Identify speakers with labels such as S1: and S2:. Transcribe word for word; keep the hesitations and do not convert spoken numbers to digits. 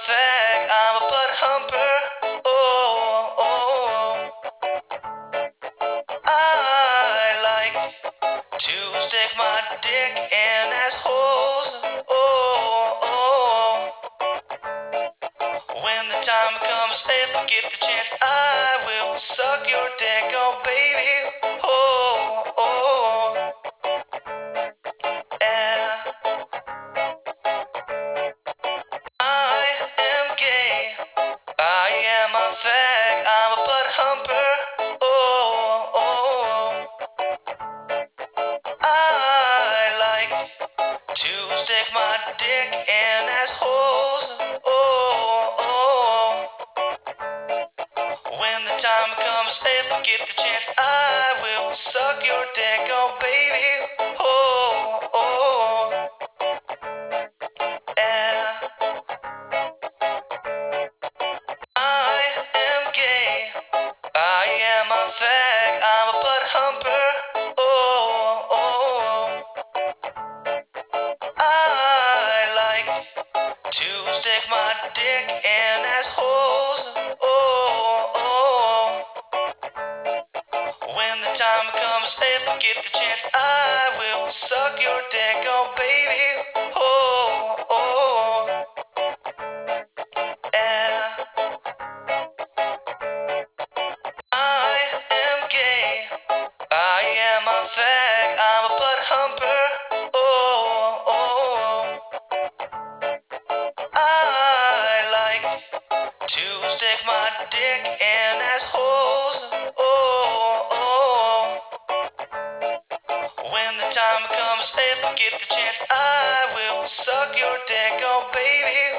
S1: fag, I'm a butt humper. Oh, oh, I like to stick my dick in assholes. Oh, oh, when the time comes, if I get the chance, I will suck your dick, oh baby. Oh, oh, yeah. I am gay. I am a fag, I'm a butt humper. Oh, oh, I like to stick my dick in assholes. Oh, oh, when the time comes, if I get the chance, I will suck your dick, oh baby. Oh, oh, yeah. I am gay. I am a fag, I'm a butt humper. Oh, oh, I like to stick my dick in assholes. Oh, oh, when the time comes, if I get the chance, I will suck your dick, oh baby. Oh, oh, yeah. I am gay. I am a fag, I'm a butt humper. Oh, oh, I like to stick my dick in assholes. Oh, oh, when the time comes, if I get the chance, I will suck your dick, oh baby.